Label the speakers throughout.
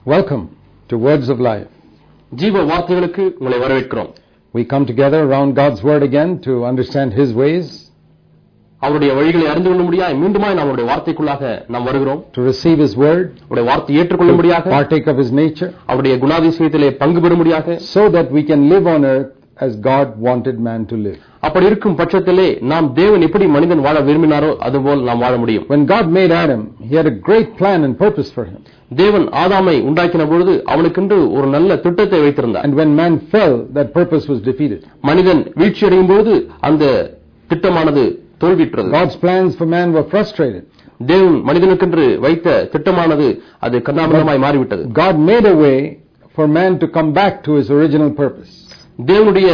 Speaker 1: Welcome to Words of Life.
Speaker 2: ஜீவ வார்த்தைகளுக்கு உங்களை வரவேற்கிறோம்.
Speaker 1: We come together around God's Word again to understand His ways.
Speaker 2: அவருடைய வழிகளை அறிந்து கொள்ளும்படியாக மீண்டுமாய் நம்முடைய வார்த்தைக்குள்ளாக நாம் வருகிறோம்.
Speaker 1: To receive His Word.
Speaker 2: அவருடைய வார்த்தையை ஏற்றுக்கொள்ளும்படியாக.
Speaker 1: Partake of His nature.
Speaker 2: அவருடைய குணாதிசயத்திலே பங்கு பெறும்படியாக.
Speaker 1: So that we can live on earth as God wanted man to live.
Speaker 2: அப்படி இருக்கும் பட்சத்திலே நாம் தேவன் எப்படி மனிதன் வாழ விரும்பினாரோ அதுபோல் நாம் வாழ முடியும்.
Speaker 1: When God made Adam, He had a great plan and purpose for him.
Speaker 2: தேவன் ஆதாமை உண்டாக்கின பொழுது அவனுக்கென்று ஒரு நல்ல திட்டத்தை வைத்திருந்தார்.
Speaker 1: And when man fell, that purpose was defeated.
Speaker 2: மனிதன் வீழ்ச்சியடையும் போது அந்த திட்டமானது தோல்வியுற்றது.
Speaker 1: God's plans for man were frustrated.
Speaker 2: தேவன் மனிதனுக்கென்று வைத்த திட்டமானது அது கண்ணாமூலமாய் மாறிவிட்டது.
Speaker 1: God made a way for man to come back to his original purpose.
Speaker 2: தேவனுடைய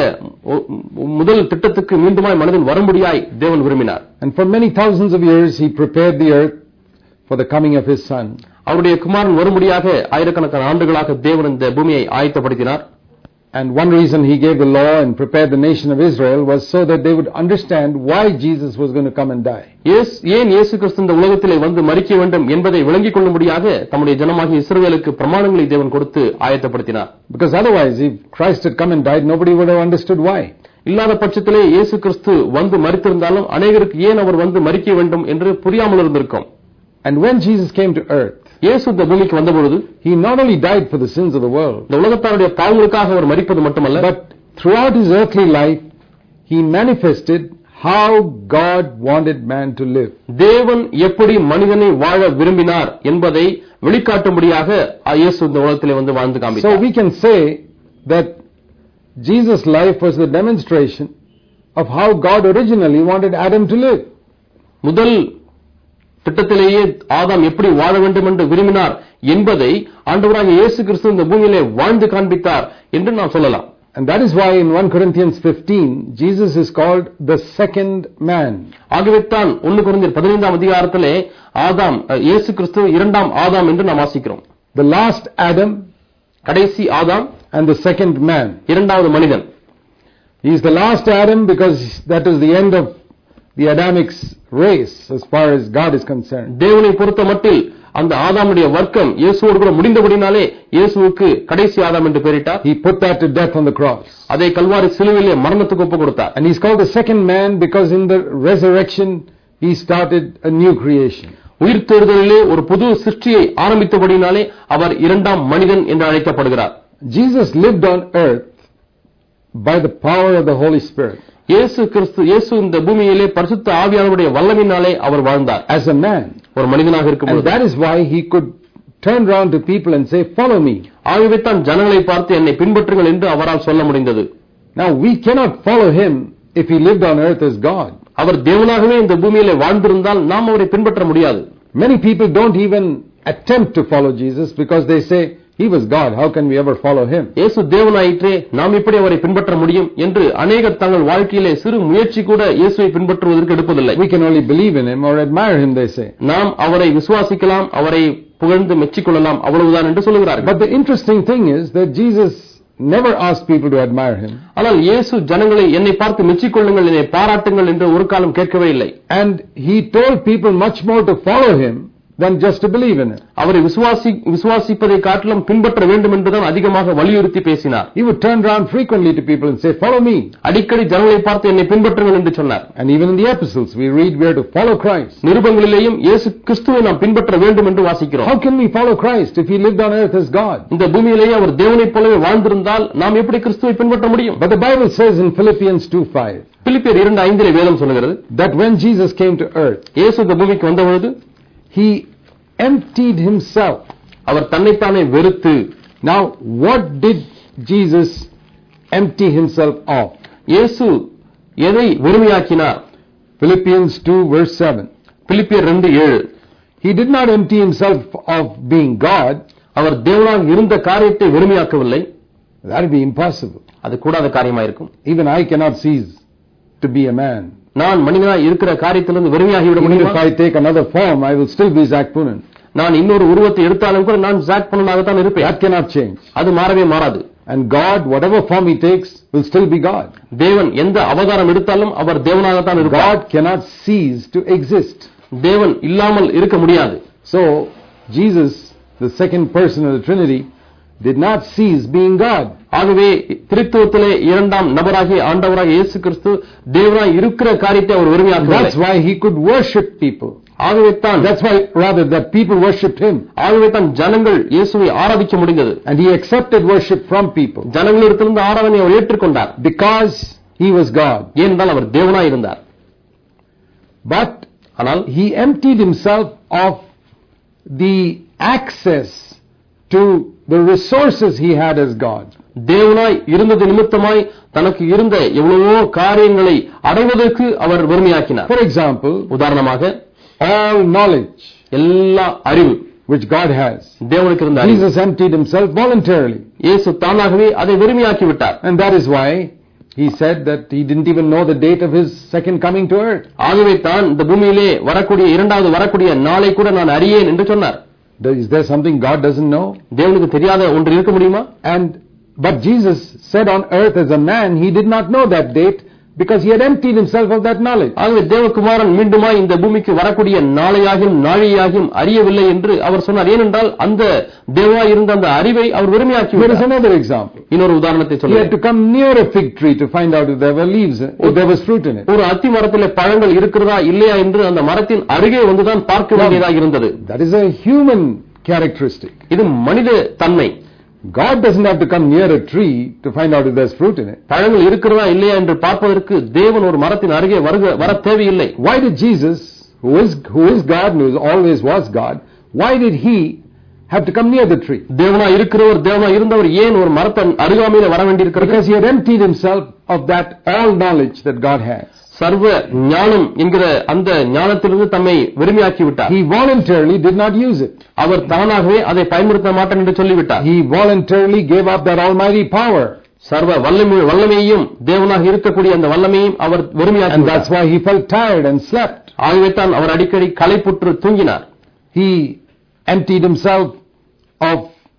Speaker 2: முதல் திட்டத்துக்கு மீண்டுமாய் மனிதன் வரும்படியாய் தேவன் விரும்பினார்.
Speaker 1: And for many thousands of years he prepared the earth for the coming of his son.
Speaker 2: அவருடைய குமாரன் வரும்படியாக ஆயிரக்கணக்கான ஆண்டுகளாக தேவன் இந்த பூமியை ஆயத்தப்படுத்தினார்.
Speaker 1: And one reason he gave the law and prepared the nation of Israel was so that they would understand why Jesus was going to come and die.
Speaker 2: ஏன் இயேசு கிறிஸ்து இந்த உலகத்திலே வந்து மரிக்க வேண்டும் என்பதை விளங்கிக் கொள்ளும்படியாக தம்முடைய ஜனமாகிய இஸ்ரவேலுக்கு பிரமாணங்களை தேவன் கொடுத்து ஆயத்தப்படுத்தினார்.
Speaker 1: Because otherwise if Christ had come and died nobody would have understood why.
Speaker 2: இல்லாத பட்சத்திலே இயேசு கிறிஸ்து வந்து மரித்திருந்தாலும் அநேகருக்கு ஏன் அவர் வந்து மரிக்க வேண்டும் என்று புரியாமல் இருந்திருக்கும்.
Speaker 1: And when Jesus came to earth,
Speaker 2: இயேசு இந்த பூமிக்கு வந்தபொழுது
Speaker 1: he not only died for the sins of the world,
Speaker 2: இந்த உலகத்தாருடைய பாவங்களுக்காக அவர் மரிப்பது மட்டுமல்ல,
Speaker 1: but throughout his earthly life he manifested how God wanted man to live.
Speaker 2: தேவன் எப்படி மனிதனை வாழ விரும்பினார் என்பதை வெளிக்காட்டும்படியாக இயேசு இந்த உலகத்திலே வந்து வாழ்ந்து காண்பித்தார்.
Speaker 1: So we can say that Jesus' life was the demonstration of how God originally wanted Adam to live.
Speaker 2: முதல் திட்டத்திலேயே ஆதாம் எப்படி வாழ வேண்டும் என்று விரும்பினார் என்பதை ஆண்டவராகிய இயேசு கிறிஸ்து இந்த பூமியிலே வாழ்ந்து காண்பித்தார் என்று நாம் சொல்லலாம்.
Speaker 1: And that is why in 1 Corinthians 15 Jesus is called the second man.
Speaker 2: ஆகவே தான் 1 கொரிந்தியர் 15ஆம் அதிகாரத்திலே ஆதாம் இயேசு கிறிஸ்து இரண்டாம் ஆதாம் என்று நாம் வாசிக்கிறோம்.
Speaker 1: The last Adam,
Speaker 2: கடைசி ஆதாம்,
Speaker 1: and the second man.
Speaker 2: இரண்டாவது மனிதன்.
Speaker 1: He is the last Adam because that is the end of the Adamic race as far as God is concerned.
Speaker 2: தேவனை பொறுத்த மட்டில் அந்த ஆதாமுடைய வர்க்கம் இயேசுவோடு கூட முடிந்தபடினாலே இயேசுவுக்கு கடைசி ஆதாம் என்று பெயரிட்டார்.
Speaker 1: He put that to death on the cross.
Speaker 2: அதை கல்வாரி சிலுவையிலே மரணத்துக்கு ஒப்பு கொடுத்தார்.
Speaker 1: And he is called the second man because in the resurrection he started a new creation.
Speaker 2: உயிர்த்தெழுதலிலே ஒரு புது சிருஷ்டியை ஆரம்பித்தபடினாலே அவர் இரண்டாம் மனிதன் என்று அழைக்கப்படுகிறார்.
Speaker 1: Jesus lived on earth by the power of the Holy Spirit.
Speaker 2: இயேசு இந்த பூமியிலே பரிசுத்த ஆவியானவருடைய வல்லமையினாலே அவர் வாழ்ந்தார்.
Speaker 1: As a man.
Speaker 2: ஒரு மனிதனாக இருக்கும்போது.
Speaker 1: And that is why he could turn around to people and say, follow me.
Speaker 2: ஆகவே தான் ஜனங்களை பார்த்து என்னை பின்பற்றுங்கள் என்று அவரால் சொல்ல முடிந்தது.
Speaker 1: Now we cannot follow him if he lived on earth as God.
Speaker 2: அவர் தேவனாகவே இந்த பூமியிலே வாழ்ந்திருந்தால் நாம் அவரை பின்பற்ற முடியாது.
Speaker 1: Many people don't even attempt to follow Jesus because they say he was God, how can we ever follow him?
Speaker 2: இயேசு தேவனாயிற்றே நாம் எப்படி அவரை பின்பற்ற முடியும் என்று அநேகர் தங்கள் வாழ்க்கையிலே சிறு முயற்சி கூட இயேசுவை பின்பற்றுவதற்கு எடுப்பதில்லை.
Speaker 1: We can only believe in him or admire him, they say.
Speaker 2: நாம் அவரை விசுவாசிக்கலாம், அவரை புகழ்ந்து மெச்சிக்கொள்ளலாம், அவ்வளவுதான் என்று சொல்கிறார்கள்.
Speaker 1: But the interesting thing is that Jesus never asked people to admire him.
Speaker 2: ஆனால் இயேசு ஜனங்களை என்னை பார்த்து மெச்சிக்கொள்ளுங்கள், என்னை பாராட்டுங்கள் என்று ஒரு காலம் கேட்கவே இல்லை.
Speaker 1: And he told people much more to follow him than just to believe in him.
Speaker 2: அவரை விசுவாசிப்பதை காட்டிலும் பின்பற்ற வேண்டும் என்றுதான் அதிகமாக வலியுறுத்தி பேசினார்.
Speaker 1: He would turn around frequently to people and say, follow me.
Speaker 2: அடிக்கடி ஜனங்களை பார்த்து என்னை பின்பற்றுங்கள் என்று சொன்னார்.
Speaker 1: And even in the epistles we read we are to follow Christ.
Speaker 2: நிருபங்களிலேயும் இயேசு கிறிஸ்துவை நாம் பின்பற்ற வேண்டும் என்று வாசிக்கிறோம்.
Speaker 1: How can we follow Christ if he lived on earth as God?
Speaker 2: இந்த பூமியிலேயே அவர் தேவனைப் போலவே வாழ்ந்திருந்தால் நாம் எப்படி கிறிஸ்துவை பின்பற்ற முடியும்?
Speaker 1: But the Bible says in Philippians 2:5
Speaker 2: பிலிப்பியர் 2:5 வேதம் சொல்கிறது
Speaker 1: that when Jesus came to earth,
Speaker 2: இயேசு இந்த பூமிக்கு வந்தபொழுது
Speaker 1: he emptied himself.
Speaker 2: அவர் தன்னைத்தானே வெறுத்து.
Speaker 1: Now what did Jesus empty himself of?
Speaker 2: இயேசு எதை வெறுமையாக்கினார்?
Speaker 1: Philippians 2:7.
Speaker 2: பிலிப்பியர் 2:7.
Speaker 1: He did not empty himself of being God.
Speaker 2: அவர் தேவனாக இருந்த காரியத்தை வெறுமையாக்கவில்லை.
Speaker 1: That would be impossible.
Speaker 2: அது கூடாத காரியமா இருக்கும்.
Speaker 1: Even I cannot cease to be a man.
Speaker 2: நான் மனிதனாய் இருக்கிற காரியத்திலிருந்து வெறுமையாகி விட முடியுமா?
Speaker 1: If I take another form I will still be Zach Poonen.
Speaker 2: நான் இன்னொரு உருவத்தை எடுத்தாலும் கூட நான் ஜாக் பூனனாக தான் இருப்பேன்.
Speaker 1: That cannot change.
Speaker 2: அது மாறவே மாறாது.
Speaker 1: And God, whatever form he takes, will still be God.
Speaker 2: தேவன் எந்த அவதாரம் எடுத்தாலும் அவர் தேவனாக தான் இருப்பார்.
Speaker 1: God cannot cease to exist.
Speaker 2: தேவன் இல்லாமல் இருக்க முடியாது.
Speaker 1: So Jesus the second person of the Trinity, did not cease being God.
Speaker 2: ஆகவே திரித்துவத்திலே இரண்டாம் நபராகிய ஆண்டவராகிய இயேசு கிறிஸ்து தேவனாய் இருக்கிற காரியத்தை அவர் உரிமையாக்குகிறார்.
Speaker 1: That's why he could worship people.
Speaker 2: ஆகவே தான்
Speaker 1: That's why rather that people worshipped him.
Speaker 2: ஆகவே தான் ஜனங்கள் இயேசுவை ஆராதிக்க முடிந்தது.
Speaker 1: And he accepted worship from people.
Speaker 2: ஜனங்களிடத்திலிருந்து ஆராதனை அவர் ஏற்றுக்கொண்டார்.
Speaker 1: Because he was God.
Speaker 2: ஏனென்றால் அவர் தேவனாய் இருந்தார்.
Speaker 1: But
Speaker 2: ஆனால்
Speaker 1: he emptied himself of the access to the resources he had as God.
Speaker 2: தேவனாய் இருந்தது நிமித்தமாய் தனக்கு இருந்த எவ்வளவோ காரியங்களை அடைவதற்கு அவர் வெறுமையாக்கினார்.
Speaker 1: For example,
Speaker 2: உதாரணமாக
Speaker 1: all knowledge
Speaker 2: எல்லா அறிவு
Speaker 1: which God has,
Speaker 2: தேவனுக்கு இருந்த அறிவு
Speaker 1: Jesus emptied himself voluntarily.
Speaker 2: இயேசு தானாகவே அதை வெறுமையாக்கி விட்டார்.
Speaker 1: And that is why he said that he didn't even know the date of his second coming to earth.
Speaker 2: ஆகவே தான் இந்த பூமியிலே வரக்கூடிய இரண்டாவது வரக்கூடிய நாளை கூட நான் அறியேன் என்று சொன்னார்.
Speaker 1: Is there something God doesn't know?
Speaker 2: தேவனுக்கு தெரியாத ஒன்று இருக்க முடியுமா?
Speaker 1: But Jesus said on earth as a man, he did not know that date because he had emptied himself of that knowledge.
Speaker 2: ஆகவே தேவகுமாரன் மீண்டுமாய் இந்த பூமிக்கு வரக்கூடிய நாளையாகியும் நாழியாகியும் அறியவில்லை என்று அவர் சொன்னார். ஏனென்றால் அந்த தேவனாய் இருந்த அந்த அறிவை அவர் வெறுமையாக்கி
Speaker 1: There is
Speaker 2: விட்டார்.
Speaker 1: another example.
Speaker 2: இன்னொரு உதாரணத்தை
Speaker 1: He had
Speaker 2: சொல்லுங்கள்.
Speaker 1: to come near a fig tree to find out if there were leaves, if there was fruit in it.
Speaker 2: ஒரு அத்தி மரத்திலே பழங்கள் இருக்கிறதா இல்லையா என்று அந்த மரத்தின் அருகே வந்துதான் பார்க்க வேண்டியதாக இருந்தது.
Speaker 1: That is a human characteristic.
Speaker 2: இது மனித தன்மை.
Speaker 1: God doesn't have to come near a tree to find out if there's fruit in it.
Speaker 2: பழங்கள் இருக்கிறதா இல்லையா என்று பார்ப்பதற்கு தேவன் ஒரு மரத்தின் அருகே வர தேவையில்லை.
Speaker 1: Why did Jesus, who is God and who always was God, why did he have to come near the tree?
Speaker 2: தேவனாய் இருக்கிறவர் தேவனாய் இருந்தவர் ஏன் ஒரு மரத்தின் அருகாமையில வர வேண்டியிருக்கிறது?
Speaker 1: Because he had emptied himself of that all knowledge that God has.
Speaker 2: சர்வ ஞானம் என்கிற அந்த ஞானத்திலிருந்து தம்மை வெறுமையாக்கி விட்டார்.
Speaker 1: He voluntarily did not use it.
Speaker 2: அவர் தானாகவே அதை பயன்படுத்த மாட்டேன் என்று சொல்லிவிட்டார்.
Speaker 1: He voluntarily gave up that almighty power.
Speaker 2: சர்வ வல்லமையையும் தேவனாக இருக்கக்கூடிய அந்த வல்லமையையும் அவர் வெறுமையாக்கி
Speaker 1: And
Speaker 2: விட்டார்.
Speaker 1: that's why he felt tired and slept.
Speaker 2: ஆகவே தான் அவர் அடிக்கடி களைப்புற்று தூங்கினார்.
Speaker 1: He emptied himself of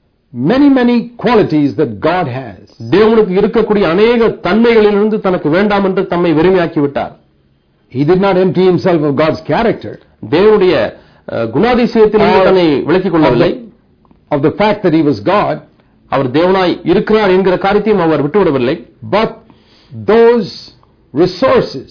Speaker 1: many qualities that God has.
Speaker 2: தேவனுக்கு இருக்கக்கூடிய அநேக தன்மைகளிலிருந்து தனக்கு வேண்டாம் என்று தம்மை வெறுமையாக்கி விட்டார்.
Speaker 1: He did not empty himself of God's character,
Speaker 2: தேவனுடைய குணாதிசயத்திலிருந்து தன்னை விலக்கிக் கொள்ளவில்லை.
Speaker 1: of the fact that he was God,
Speaker 2: அவர் தேவனாய் இருக்கிறார் என்கிற காரியத்தையும் அவர் விட்டுவிடவில்லை.
Speaker 1: but those resources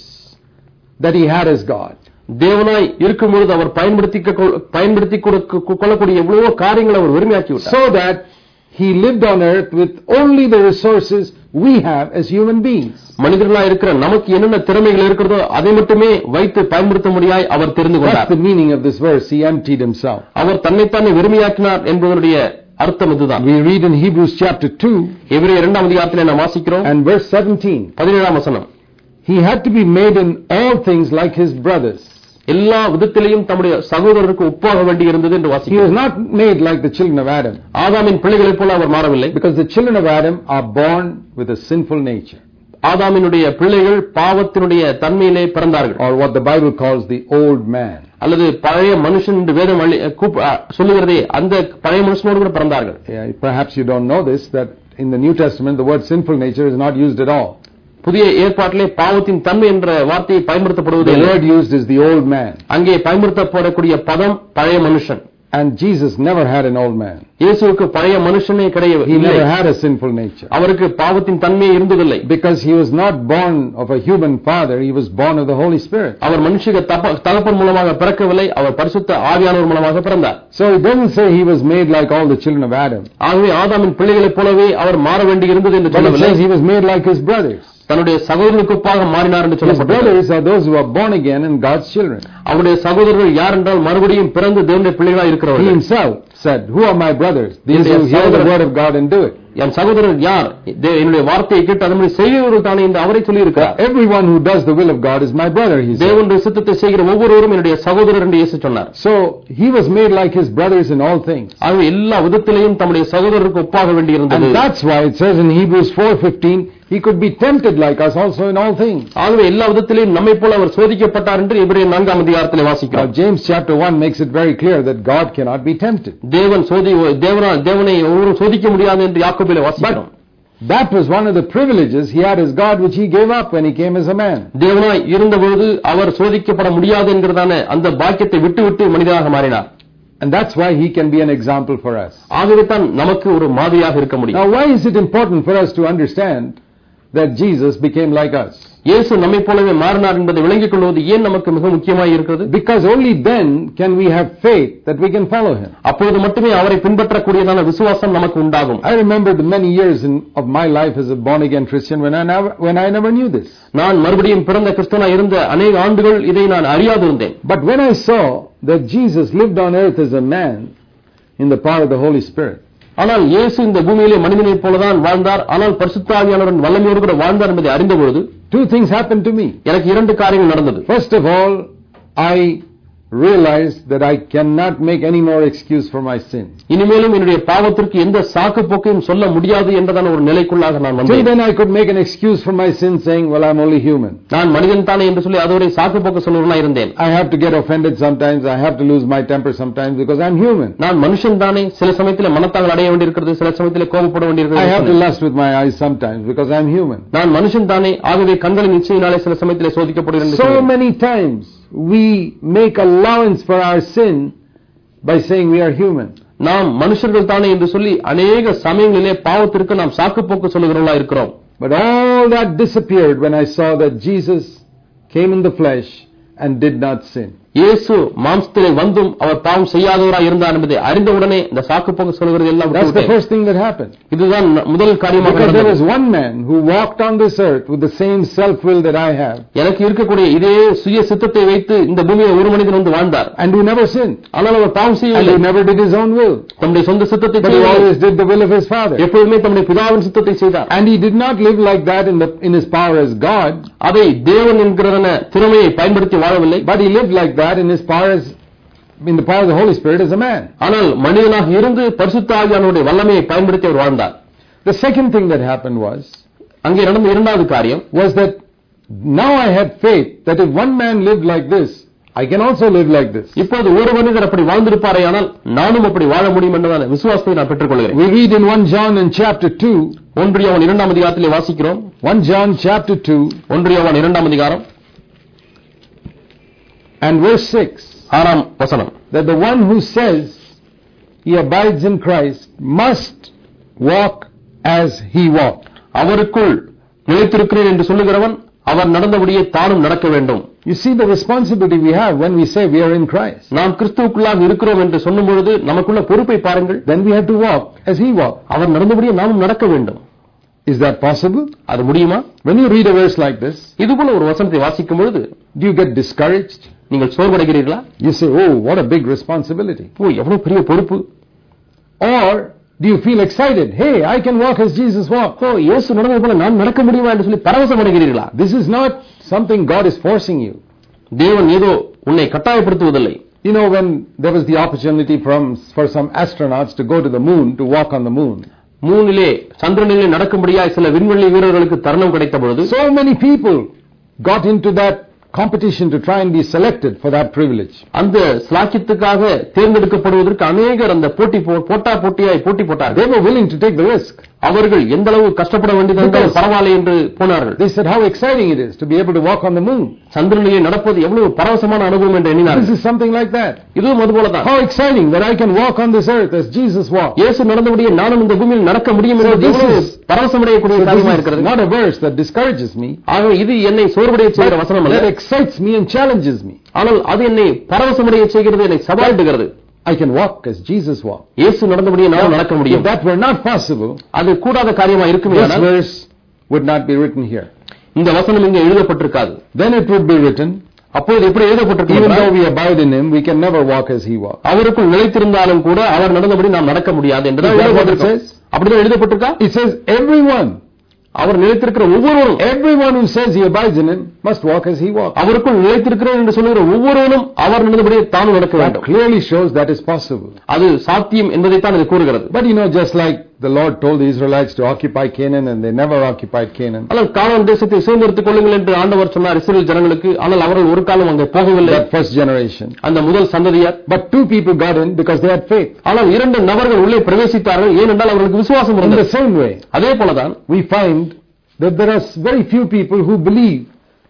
Speaker 1: that he had as God.
Speaker 2: தேவனாய் இருக்கும்பொழுது அவர் பயன்படுத்தி கொள்ளக்கூடிய எவ்வளவோ காரியங்களை அவர் வெறுமையாக்கி விட்டார்.
Speaker 1: So that he lived on earth with only the resources we have as human beings.
Speaker 2: மனிதர்களாய் இருக்கிற நமக்கு என்னென்ன திறமைகள் இருக்கிறதோ அதை மட்டுமே வைத்து பயன்படுத்த முடியாய் அவர் தெரிந்து
Speaker 1: That's
Speaker 2: கொண்டார்.
Speaker 1: the meaning of this verse. He emptied himself.
Speaker 2: அவர் தன்னைத்தானே வெறுமையாக்கினார் என்பதனுடைய அர்த்தம் இதுதான்.
Speaker 1: We read in Hebrews chapter 2
Speaker 2: எபிரேயர் 2ஆம் அதிகாரத்திலே நாம் வாசிக்கிறோம்.
Speaker 1: and verse 17.
Speaker 2: 17ஆம் வசனம்.
Speaker 1: He had to be made in all things like his brothers.
Speaker 2: எல்லா விதத்திலேயும் தம்முடைய சகோதரருக்கு ஒப்பாக வேண்டி இருந்தது என்று
Speaker 1: He
Speaker 2: வாசிக்கிறோம்.
Speaker 1: was not made like the children of Adam,
Speaker 2: ஆதாமின் பிள்ளைகளைப் போல அவர் மாறவில்லை.
Speaker 1: because the children of Adam are born with a sinful nature,
Speaker 2: ஆதாமினுடைய பிள்ளைகள் பாவத்தினுடைய தன்மையிலே பிறந்தார்கள்.
Speaker 1: or what the Bible calls the old man.
Speaker 2: அல்லது பழைய மனுஷன் என்று வேதம் சொல்லுகிறதே அந்த பழைய மனுஷனோடு கூட பிறந்தார்கள்.
Speaker 1: Perhaps you don't know this, that in the New Testament the word sinful nature is not used at all.
Speaker 2: புதிய ஏற்பாட்டிலே பாவத்தின் தன்மை என்ற வார்த்தையை பயன்படுத்தப்படுவது
Speaker 1: The word used is the old man.
Speaker 2: அங்கே பயன்படுத்தப்படக்கூடிய பதம் பழைய மனுஷன்.
Speaker 1: And Jesus never had an old man.
Speaker 2: இயேசுவுக்கு பழைய மனுஷனே
Speaker 1: He
Speaker 2: கிடையவில்லை.
Speaker 1: never had a sinful nature.
Speaker 2: அவருக்கு பாவத்தின் தன்மையே இருந்ததில்லை.
Speaker 1: Because he was not born of a human father, he was born of the Holy Spirit.
Speaker 2: அவர் மனுஷிக தகப்பன் மூலமாக பிறக்கவில்லை, அவர் பரிசுத்த ஆவியானவர் மூலமாக பிறந்தார்.
Speaker 1: So it doesn't say he was made like all the children of Adam,
Speaker 2: ஆகவே ஆதாமின் பிள்ளைகளைப் போலவே அவர் மாற வேண்டி இருந்தது என்று
Speaker 1: but it
Speaker 2: சொல்லவில்லை.
Speaker 1: says he was made like his brothers.
Speaker 2: தன்னுடைய சகோதரனுக்கு ஒப்பாக மாறினார் என்று
Speaker 1: His
Speaker 2: சொல்லப்பட்டது.
Speaker 1: brothers are those who are born again and God's children.
Speaker 2: அவருடைய சகோதரர்கள் யார் என்றால் மறுபடியும் பிறந்து தேவனுடைய பிள்ளைகளாய்
Speaker 1: He
Speaker 2: இருக்கிறவர்கள்.
Speaker 1: himself said, "Who are my brothers? These who hear the word of God and do it."
Speaker 2: என் சகோதரர் யார்? என்னுடைய வார்த்தையை கேட்டு அதன்படி செய்கிறவர்கள் தானே என்று அவரை சொல்லி இருக்கிறார்.
Speaker 1: Everyone who does the will of God is my brother, he said.
Speaker 2: தேவனுடைய சித்தத்தை செய்கிற ஒவ்வொருவரும் என்னுடைய சகோதரர் என்று இயேசு சொன்னார்.
Speaker 1: So he was made like his brothers in all things.
Speaker 2: ஆகவே எல்லா விதத்திலேயும் தம்முடைய சகோதரருக்கு ஒப்பாக வேண்டி இருந்தது.
Speaker 1: And that's why it says in Hebrews 4:15, he could be tempted like us also in all things.
Speaker 2: ஆகவே எல்லா விதத்திலேயும் நம்மை போல அவர் சோதிக்கப்பட்டார் என்று எபிரேயர் 4ஆம் அதிகாரத்திலே
Speaker 1: Now
Speaker 2: வாசிக்கிறோம்.
Speaker 1: James chapter 1 makes it very clear that God cannot be tempted.
Speaker 2: தேவனை ஒருவரும் சோதிக்க முடியாது என்று யாக்கோபிலே வாசிக்கிறோம்.
Speaker 1: That was one of the privileges he had as God, which he gave up when he came as a man.
Speaker 2: தேவனாய் இருந்தபொழுது அவர் சோதிக்கப்பட முடியாது என்கிறதான அந்த பாக்கியத்தை விட்டு மனிதனாக மாறினார்.
Speaker 1: And that's why he can be an example for us.
Speaker 2: ஆகவே தான் நமக்கு ஒரு மாதிரியாக இருக்க முடியும்.
Speaker 1: Now why is it important for us to understand that Jesus became like us?
Speaker 2: இயேசு நம்மைப் போலவே மாறினார் என்பதை விளங்கிக் கொள்வது ஏன் நமக்கு மிக முக்கியமாக இருக்கிறது?
Speaker 1: Because only then can we have faith that we can follow him.
Speaker 2: அப்பொழுது மட்டுமே அவரை பின்பற்றக்கூடியதான விசுவாசம் நமக்கு உண்டாகும்.
Speaker 1: I remember the many years of my life as a born again Christian when I never knew this.
Speaker 2: நான் மறுபடியும் பிறந்த கிறிஸ்தவனாய் இருந்த अनेक ஆண்டுகள் இதை நான் அறியாதிருந்தேன்.
Speaker 1: But when I saw that Jesus lived on earth as a man in the power of the Holy Spirit,
Speaker 2: ஆனால் இயேசு இந்த பூமியிலே மனிதனைப் போலதான் வாழ்ந்தார், ஆனால் பரிசுத்த ஆவியானவரின் வல்லமையோடு கூட வாழ்ந்தார் என்பதை அறிந்தபொழுது
Speaker 1: two things happened to me.
Speaker 2: எனக்கு இரண்டு காரியங்கள் நடந்தது.
Speaker 1: First of all, I realized that I cannot make any more excuse for my sin.
Speaker 2: இனிமேலும் என்னுடைய பாவத்திற்கு எந்த சாக்கு போக்கையும் சொல்ல முடியாது என்றதான ஒரு நிலைக்குள்ளாக நான்
Speaker 1: Till
Speaker 2: வந்தேன்.
Speaker 1: then I could make an excuse for my sin saying, well, I'm only human.
Speaker 2: நான் மனிதன் தானே என்று சொல்லி அதோட சாக்கு போக்கு சொல்லுவனா இருந்தேன்.
Speaker 1: I have to get offended sometimes, I have to lose my temper sometimes because I'm human.
Speaker 2: நான் மனுஷன் தானே, சில சமயத்தில் மனத்தாங்கள் அடைய வேண்டியிருக்கிறது, சில சமயத்தில் கோபப்பட
Speaker 1: I have to
Speaker 2: வேண்டியிருக்கிறது.
Speaker 1: lust with my eyes sometimes because I'm human.
Speaker 2: நான் மனுஷன் தானே, ஆகவே கண்களின் இச்சையினாலே சில சமயத்தில் சோதிக்கப்படுகிறேன்.
Speaker 1: So many times we make allowance for our sin by saying we are human.
Speaker 2: நாம் மனுஷர்கள் தானே என்று சொல்லி அநேக சமயங்களிலே பாவத்திற்கு நாம் சாக்கு போக்கு சொல்லுகிறவர்களா இருக்கிறோம்.
Speaker 1: But all that disappeared when I saw that Jesus came in the flesh and did not sin.
Speaker 2: இயேசு மாம்சத்திலே வந்தும் அவர் பாவம் செய்யாதவராய் இருந்தார் என்பதை அறிந்தவுடனே இந்த சாக்கு போக்கு சொல்கிறது எல்லாம்
Speaker 1: That's the
Speaker 2: விட்டுவிட்டேன்.
Speaker 1: first thing that happened.
Speaker 2: இதுதான் முதல் காரியமாக
Speaker 1: Because there
Speaker 2: நடந்தது.
Speaker 1: was one man who walked on this earth with the same self-will that I have
Speaker 2: எனக்கு இருக்கக்கூடிய இதே சுய சித்தத்தை வைத்து இந்த பூமியை ஒரு மனிதன் வந்து வாழ்ந்தார்.
Speaker 1: and who never sinned
Speaker 2: ஆனால் அவர் பாவம்
Speaker 1: and
Speaker 2: செய்யவில்லை.
Speaker 1: who never did his own will,
Speaker 2: தம்முடைய சொந்த சித்தத்தை
Speaker 1: but he
Speaker 2: செய்யவில்லை.
Speaker 1: always did the will of his Father.
Speaker 2: எப்பொழுதுமே தம்முடைய பிதாவின் சித்தத்தை செய்தார்.
Speaker 1: And he did not live like that in his power as God,
Speaker 2: அதை தேவன் என்கிறதான திறமையை பயன்படுத்தி வாழவில்லை.
Speaker 1: but he lived like that in his power in the power of the Holy Spirit as a man.
Speaker 2: ஆனால் மனிதனாக இருந்து பரிசுத்த ஆவியானவருடைய வல்லமையை பயன்படுத்தி அவர் வாழ்ந்தார்.
Speaker 1: The second thing that happened
Speaker 2: அங்கே நடந்த இரண்டாவது காரியம்
Speaker 1: was that now I had faith that if one man lived like this, I can also live like this.
Speaker 2: இப்போது ஒரு மனிதர் அப்படி வாழ்ந்திருப்பாரே, ஆனால் நானும் அப்படி வாழ முடியும் என்றதான விசுவாசத்தை நான் பெற்றுக்கொள்கிறேன்.
Speaker 1: We read in 1 John in chapter 2,
Speaker 2: 1 யோவான் 2ஆம் அதிகாரத்திலே வாசிக்கிறோம்.
Speaker 1: 1 John chapter 2
Speaker 2: 1 யோவான் 2ஆம் அதிகாரம்
Speaker 1: and verse 6,
Speaker 2: 6ஆம் வசனம்.
Speaker 1: that the one who says he abides in Christ must walk as he walked.
Speaker 2: அவருக்குள் நிலைத்திருக்கிறேன் என்று சொல்லுகிறவன் அவர் நடந்தபடியே தானும் நடக்க வேண்டும்.
Speaker 1: You see the responsibility we have when we say we are in Christ.
Speaker 2: நாம் கிறிஸ்துவுக்குள்ளாக இருக்கிறோம் என்று சொல்லும் பொழுது நமக்குள்ள பொறுப்பை பாருங்கள்.
Speaker 1: Then we have to walk as he walked.
Speaker 2: அவர் நடந்தபடியே நாமும் நடக்க வேண்டும்.
Speaker 1: Is that possible?
Speaker 2: அது முடியுமா?
Speaker 1: When you read a verse like this,
Speaker 2: இதுபோல ஒரு வசனத்தை வாசிக்கும் பொழுது
Speaker 1: do you get discouraged?
Speaker 2: நீங்கள் சோர்வடைகிறீர்களா?
Speaker 1: You say, oh, what a big responsibility.
Speaker 2: எவ்வளவு பெரிய பொறுப்பு.
Speaker 1: Or do you feel excited? Hey, I can walk as Jesus walked.
Speaker 2: இயேசு நடந்தது போல நான் நடக்க முடியுமா என்று சொல்லி பரவசம் அடைகிறீர்களா?
Speaker 1: This is not something God is forcing you.
Speaker 2: தேவன் ஏதோ உன்னை கட்டாயப்படுத்துவதில்லை.
Speaker 1: You know, when there was the opportunity for some astronauts to go to the moon, to walk on the moon,
Speaker 2: மூனிலே சந்திரனிலே நடக்கும்படியாய் சில விண்வெளி வீரர்களுக்கு தருணம் கிடைத்த பொழுது
Speaker 1: so many people got into that competition to try and be selected for that privilege.
Speaker 2: அந்த ஸ்லாக்கியத்துக்காக தேர்ந்தெடுக்கப்படுவதற்கு அநேகர் அந்த போட்டியாய் போட்டி போட்டார்கள்.
Speaker 1: They were willing to take the risk.
Speaker 2: அவர்கள் எந்த அளவு கஷ்டப்பட வேண்டியது பரவாயில்லை என்று போனார்கள்.
Speaker 1: They said how exciting it is to be able to walk on the moon.
Speaker 2: சந்திரனிலே நடப்பது எவ்வளவு பரவசமான அனுபவம் என்று எண்ணினார்கள்.
Speaker 1: This is something like that.
Speaker 2: இதுவும் அதுபோலதான்.
Speaker 1: How exciting that I can walk on this earth as Jesus walked.
Speaker 2: இயேசு நடந்தபடியே நானும் இந்த பூமியில் நடக்க முடியும் என்று எவ்வளவு பரவசமடையக்கூடிய காரியமாக இருக்கிறது.
Speaker 1: Not a verse that discourages me.
Speaker 2: ஆகவே இது என்னை சோர்வடைய செய்கிற வசனம் அல்ல.
Speaker 1: That excites me and challenges me.
Speaker 2: ஆனால் அது என்னை பரவசமடைய செய்கிறது, என்னை சவாலிடுகிறது.
Speaker 1: I can walk as Jesus walked.
Speaker 2: இயேசு நடந்தபடியே நான் நடக்க முடியும்.
Speaker 1: If that were not possible,
Speaker 2: அது கூடாத காரியமா இருக்குமே,
Speaker 1: this verse would not be written here.
Speaker 2: இந்த வசனம் இங்கே எழுதப்பட்டிருக்காது.
Speaker 1: Then it would be written,
Speaker 2: அப்போது எப்படி எழுதப்பட்டிருக்கும்?
Speaker 1: even though we abide in him, we can never walk as he walked.
Speaker 2: அவருக்குள் நிலைத்திருந்தாலும் கூட அவர் நடந்தபடி நாம் நடக்க முடியாது என்று எழுதப்பட்டிருக்கிறது. அப்படிதான் எழுதப்பட்டிருக்கா?
Speaker 1: It says everyone,
Speaker 2: அவர் நிலைத்திருக்கிற ஒவ்வொருவரும்,
Speaker 1: everyone who says he abides in him must walk as he walked.
Speaker 2: அவருக்குள் நிலைத்திருக்கிறேன் என்று சொல்லுகிற ஒவ்வொருவரும் அவர் நடந்தபடியே தானும் நடக்க வேண்டும்.
Speaker 1: That clearly shows that is possible.
Speaker 2: அது சாத்தியம் என்பதை தான் இது கூறுகிறது.
Speaker 1: But you know, just like the Lord told the Israelites to occupy Canaan and they never occupied Canaan.
Speaker 2: ஆனால் கானான் தேசத்தை சுதந்தரித்துக் கொள்ளுங்கள் என்று ஆண்டவர் சொன்னார் இஸ்ரவேல் ஜனங்களுக்கு. ஆனால் அவர்கள் ஒரு காலம் அங்கே போகவில்லை.
Speaker 1: That first generation.
Speaker 2: அந்த முதல் சந்ததியார்.
Speaker 1: But 2 people got in because they had faith.
Speaker 2: ஆனால் 2 நபர்கள் உள்ளே பிரவேசித்தார்கள், ஏனென்றால் அவர்களுக்கு விசுவாசம் இருந்தது.
Speaker 1: In the same way,
Speaker 2: அதே போலதான்
Speaker 1: we find that there are very few people who believe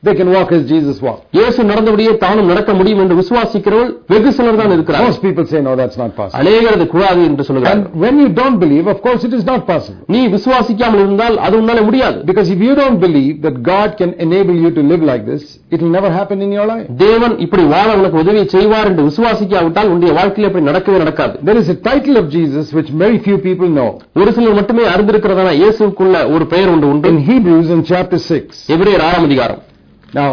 Speaker 1: they can walk as Jesus walked.
Speaker 2: இயேசு நடந்தபடியே தானும் நடக்க முடியும் என்று விசுவாசிக்கிறவர்கள் வெகு சிலர் தான் இருக்கிறார்கள்.
Speaker 1: Most people say, no, that's not possible.
Speaker 2: அநேகர் அது கூடாது என்று சொல்கிறார்கள்.
Speaker 1: And when you don't believe, of course it is not possible.
Speaker 2: நீ விசுவாசிக்காமல் இருந்தால் அது உன்னால முடியாது.
Speaker 1: Because if you don't believe that God can enable you to live like this, it will never happen in your life.
Speaker 2: தேவன் இப்படி வாழ உனக்கு உதவி செய்வார் என்று விசுவாசிக்காவிட்டால் உன்னுடைய வாழ்க்கையில் அப்படி நடக்கவே நடக்காது.
Speaker 1: There is a title of Jesus which very few people know.
Speaker 2: ஒரு சிலர் மட்டுமே அறிந்திருக்கிறதான இயேசுவுக்குள்ள ஒரு பெயர் உண்டு.
Speaker 1: In Hebrews in chapter 6.
Speaker 2: எபிரேயர் 6ஆம் அதிகாரம்.
Speaker 1: Now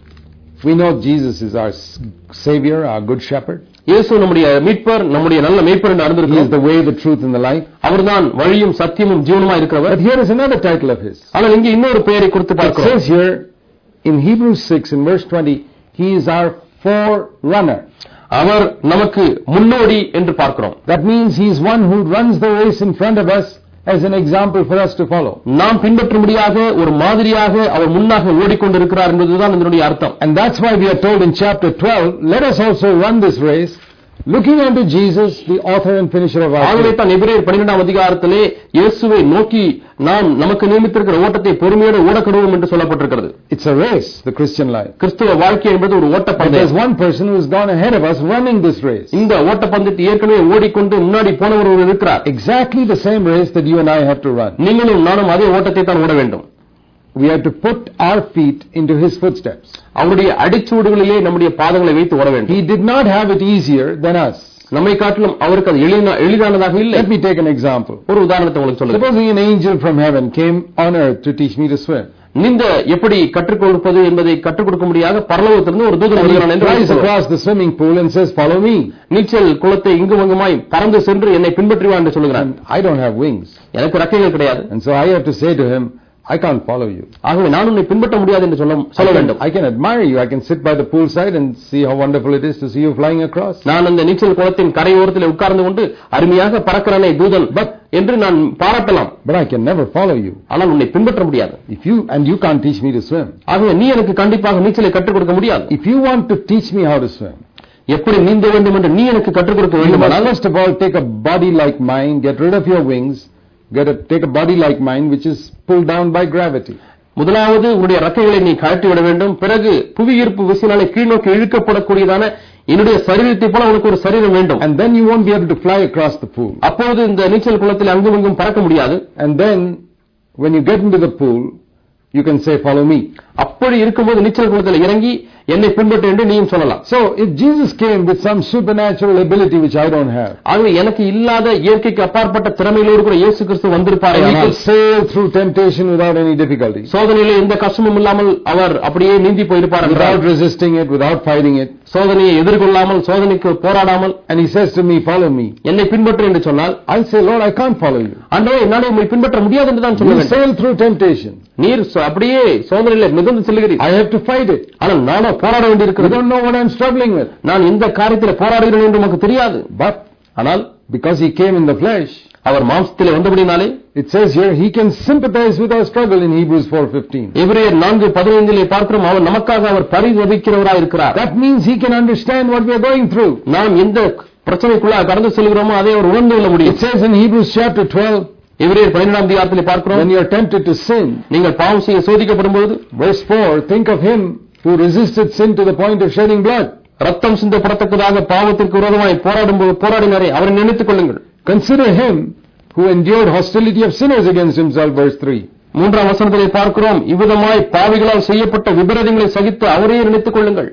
Speaker 1: we know Jesus is our savior, our good shepherd.
Speaker 2: இயேசு நம்முடைய மீட்பர், நம்முடைய நல்ல மேய்ப்பர் என்று அறிந்திருக்கிறோம்.
Speaker 1: He is the way, the truth and the life.
Speaker 2: அவர்தான் வழியும் சத்தியமும் ஜீவனுமாய் இருக்கிறவர்.
Speaker 1: But here is another title of his.
Speaker 2: ஆனால் இங்கே இன்னொரு பெயரை குறித்து பார்க்கிறோம்.
Speaker 1: It says here in Hebrews 6 in verse 20, he is our forerunner.
Speaker 2: அவர் நமக்கு முன்னோடி என்று பார்க்கிறோம்.
Speaker 1: That means he is one who runs the race in front of us as an example for us to follow.
Speaker 2: நாம் பின்பற்றும்படியாக ஒரு மாதிரியாக அவர் முன்னாக ஓடிக்கொண்டிருக்கிறார் என்பதுதான் இதனுடைய அர்த்தம்.
Speaker 1: And that's why we are told in chapter 12, let us also run this race looking unto Jesus, the author and finisher of our faith.
Speaker 2: ஆகவே தான் எபிரேயர் 12ஆம் அதிகாரத்திலே இயேசுவை நோக்கி நாம் நமக்கு நியமித்திருக்கிற ஓட்டத்தை பொறுமையோடு ஓடக்கடுவோம் என்று சொல்லப்பட்டிருக்கிறது.
Speaker 1: It's a race, the Christian life.
Speaker 2: கிறிஸ்தவ வாழ்க்கை என்பது ஒரு ஓட்டப்பந்தயம்.
Speaker 1: There's one person who has gone ahead of us running this race.
Speaker 2: இந்த ஓட்டப்பந்தயத்தை ஏற்கனவே ஓடிக்கொண்டு முன்னாடி போனவர் ஒருவர் இருக்கிறார்.
Speaker 1: Exactly the same race that you and I have to run.
Speaker 2: நீங்களும் நானும் அதே ஓட்டத்தை தான் ஓட வேண்டும்.
Speaker 1: We have to put our feet into his footsteps.
Speaker 2: அவருடைய அடிச்சுவடுகளிலே நம்முடைய பாதங்களை வைத்து ஓட வேண்டும்.
Speaker 1: He did not have it easier than us.
Speaker 2: நம்மை காட்டிலும் அவருக்கு அது எளிதானதாக இல்லை.
Speaker 1: Let me take an example.
Speaker 2: ஒரு உதாரணத்தை உங்களுக்கு சொல்லுங்க.
Speaker 1: Supposing an angel from heaven came on earth to teach me to swim.
Speaker 2: நீந்த எப்படி கற்றுக் கொடுப்பது என்பதை கற்றுக் கொடுக்கும்படியாக பரலோகத்திலிருந்து ஒரு தூதன் வருகிறான் என்று
Speaker 1: flies across the swimming pool and says, follow me.
Speaker 2: நீச்சல் குளத்தை இங்கும் அங்குமாய் பறந்து சென்று என்னை பின்பற்றி வா என்று சொல்கிறான்.
Speaker 1: I don't have wings.
Speaker 2: எனக்கு ரெக்கைகள் கிடையாது.
Speaker 1: And so I have to say to him, I can't follow you.
Speaker 2: ஆகவே நான் உன்னை பின்பற்ற முடியாது என்று சொல்ல வேண்டும்.
Speaker 1: I can admire you. I can sit by the pool side and see how wonderful it is to see you flying across.
Speaker 2: நான் அந்த நீச்சல் குளத்தின் கரையோரத்தில் உட்கார்ந்து கொண்டு அருமையாக பறக்கிறானே தூதன் என்று நான் பாராட்டலாம்.
Speaker 1: But I can never follow you.
Speaker 2: ஆனால் உன்னை பின்பற்ற முடியாது.
Speaker 1: You can't teach me to swim.
Speaker 2: ஆகவே நீ எனக்கு கண்டிப்பாக நீச்சலை கற்றுக் கொடுக்க முடியாது.
Speaker 1: If you want to teach me how to swim,
Speaker 2: எப்படி நீந்த வேண்டும் என்று நீ எனக்கு கற்றுக் கொடுக்க வேண்டும்.
Speaker 1: First of all, take a body like mine, get rid of your wings. Take a body like mine which is pulled down by gravity.
Speaker 2: முதலாவது உன்னுடைய ரெக்கைகளை நீ கழட்டி விட வேண்டும். பிறகு புவி ஈர்ப்பு விசையினாலே கீழ்நோக்கி இழுக்கப்படக்கூடியதான என்னுடைய சரீரத்தை போல உனக்கு ஒரு சரீரம் வேண்டும்.
Speaker 1: And then you won't be able to fly across the pool.
Speaker 2: அப்போது இந்த நீச்சல் குளத்தில் அங்கும் இங்கும் பறக்க முடியாது.
Speaker 1: And then when you get into the pool, you can say, follow me.
Speaker 2: அப்படி இருக்கும்போது நீச்சல் குளத்தில் இறங்கி என்னை பின்பற்று என்று நீயும் சொல்லலாம்.
Speaker 1: So if Jesus came with some supernatural ability which I don't have,
Speaker 2: ஆகவே எனக்கு இல்லாத இயற்கைக்கு அப்பாற்பட்ட திறமையோடு கூட இயேசு கிறிஸ்து வந்திருப்பார்.
Speaker 1: He could sail through temptation without any difficulty.
Speaker 2: சோதனையிலே எந்த கஷ்டமும் இல்லாமல் அவர் அப்படியே நீந்தி போயிருப்பார்.
Speaker 1: Without resisting it, without fighting it.
Speaker 2: சோதனையை எதிர்கொள்ளாமல் சோதனைக்கு போராடாமல்.
Speaker 1: And he says to me, follow me.
Speaker 2: என்னை பின்பற்று என்று சொன்னால்
Speaker 1: I'll say, Lord, I can't follow you.
Speaker 2: ஆண்டவரே என்னாலே உம்மை பின்பற்ற முடியாது என்று தான் சொல்ல வேண்டும்.
Speaker 1: Sail through temptation.
Speaker 2: நீர் அப்படியே சோதனையிலே மிதந்து செல்கிறீர்.
Speaker 1: I have to fight it.
Speaker 2: ஆனால் நானோ போராட வேண்டியிருக்கிறது.
Speaker 1: I don't know what I'm struggling with.
Speaker 2: நான் இந்த காரியத்தில் போராடுகிறேன் என்று நமக்கு தெரியாது.
Speaker 1: But
Speaker 2: ஆனால்
Speaker 1: because he came in the flesh,
Speaker 2: அவர் மாம்சத்திலே வந்தபடினாலே,
Speaker 1: it says here he can sympathize with our struggle in Hebrews 4:15.
Speaker 2: எபிரேயர் 4:15 பார்க்கிறோம், அவர் நமக்காக அவர் பரிதபிக்கிறவராய் இருக்கிறார்.
Speaker 1: That means he can understand what we are going through.
Speaker 2: நாம் எந்த பிரச்சனைக்குள்ள கடந்து செல்கிறோமோ அதை அவர் உணர்ந்து கொள்ள முடியும்.
Speaker 1: It says in Hebrews chapter 12,
Speaker 2: எபிரேயர் 12ஆம் அதிகாரத்திலே பார்க்கிறோம்,
Speaker 1: when you are tempted to sin,
Speaker 2: நீங்கள் பாவம் செய்ய சோதிக்கப்படும்போது,
Speaker 1: verse 4, think of him who resisted sin to the point of shedding blood.
Speaker 2: ரத்தம் சிந்தப்படத்தக்கதாக பாவத்திற்கு விரோதமாய் போராடினாரே அவரை நினைத்துக் கொள்ளுங்கள்.
Speaker 1: Consider him who endured hostility of sinners against himself, verse 3.
Speaker 2: 3ஆம் வசனத்திலே பார்க்கிறோம், இவ்விதமாய் பாவிகளால் செய்யப்பட்ட விபரீதங்களை சகித்து அவரையே நினைத்துக் கொள்ளுங்கள்.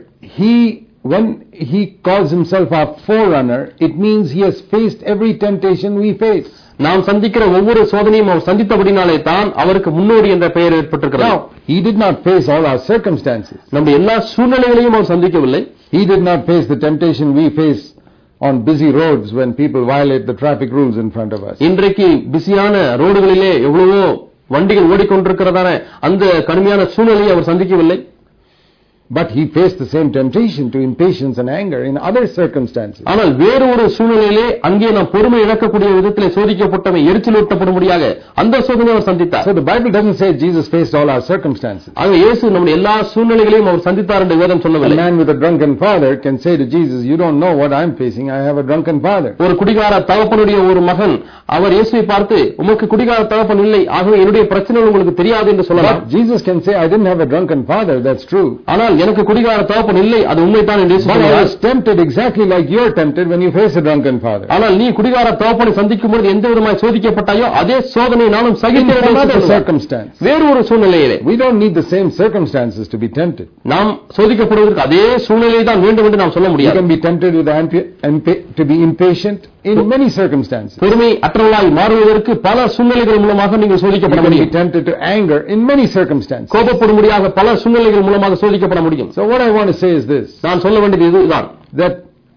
Speaker 1: When he calls himself our forerunner, it means he has faced every temptation we face.
Speaker 2: நாம் சந்திக்கிற ஒவ்வொரு சோதனையும் அவர் சந்தித்தபடினாலே தான் அவருக்கு முன்னோடி என்ற பெயர் ஏற்பட்டிருக்கிறது.
Speaker 1: Now, he did not face all our circumstances.
Speaker 2: நம்முடைய எல்லா சூழ்நிலைகளையும் அவர் சந்திக்கவில்லை.
Speaker 1: He did not face the temptation we face on busy roads when people violate the traffic rules in front of us.
Speaker 2: இன்றைக்கு பிஸியான ரோடுகளிலே எவ்வளவோ வண்டிகள் ஓடிக்கொண்டிருக்கிறதான அந்த கடுமையான சூழ்நிலையை அவர் சந்திக்கவில்லை.
Speaker 1: But he faced the same temptation to impatience and anger in other circumstances.
Speaker 2: ஆனால் வேறு ஒரு சூழ்நிலையிலே அங்கே நாம் பொறுமை இழக்கக்கூடிய விதத்திலே சோதிக்கப்பட்டவை எரிச்சலூட்டப்படும்படியாக அந்த சோதனையை அவர் சந்தித்தார்.
Speaker 1: So the Bible doesn't say Jesus faced all our circumstances.
Speaker 2: ஆக இயேசு நம்முடைய எல்லா சூழ்நிலைகளையும் அவர் சந்தித்தார் என்று வேதம்
Speaker 1: A
Speaker 2: சொல்லவில்லை.
Speaker 1: man with a drunken father can say to Jesus, you don't know what I'm facing, I have a drunken father.
Speaker 2: ஒரு குடிகார தகப்பனுடைய ஒரு மகன் அவர் இயேசுவை பார்த்து உமக்கு குடிகார தகப்பன் இல்லை, ஆகவே என்னுடைய பிரச்சனைகள் உங்களுக்கு தெரியாது என்று சொல்லலாம்.
Speaker 1: But Jesus can say, I didn't have a drunken father, that's true.
Speaker 2: ஆனால் எனக்கு குடிகார தகப்பன் இல்லை, அது உண்மைதான் என்று
Speaker 1: But I
Speaker 2: சொல்கிறார்.
Speaker 1: was tempted exactly like you're tempted when you face a drunken father.
Speaker 2: ஆனால் நீ குடிகார தகப்பனை சந்திக்கும் பொழுது எந்த விதமாய் சோதிக்கப்பட்டாயோ அதே சோதனை நானும்
Speaker 1: In
Speaker 2: சகித்தேன் என்று
Speaker 1: another
Speaker 2: சொல்கிறார்.
Speaker 1: circumstance.
Speaker 2: வேறு ஒரு சூழ்நிலையிலே
Speaker 1: We don't need the same circumstances to be tempted.
Speaker 2: நாம் சோதிக்கப்படுவதற்கு அதே சூழ்நிலை தான் வேண்டும் என்று நாம் சொல்ல
Speaker 1: You
Speaker 2: முடியாது.
Speaker 1: can be tempted with to be impatient in many circumstances.
Speaker 2: பொறுமை அற்றவர்களாய் மாறுவதற்கு பல சூழ்நிலைகள் மூலமாக நீங்கள்
Speaker 1: You
Speaker 2: சோதிக்கப்பட
Speaker 1: can be
Speaker 2: முடியும்.
Speaker 1: tempted to anger in many circumstances.
Speaker 2: கோபப்படும்படியாக பல சூழ்நிலைகள் மூலமாக சோதிக்கப்பட முடியும்.
Speaker 1: So what I want to say is this,
Speaker 2: நான் சொல்ல வேண்டியது இதுதான்.
Speaker 1: that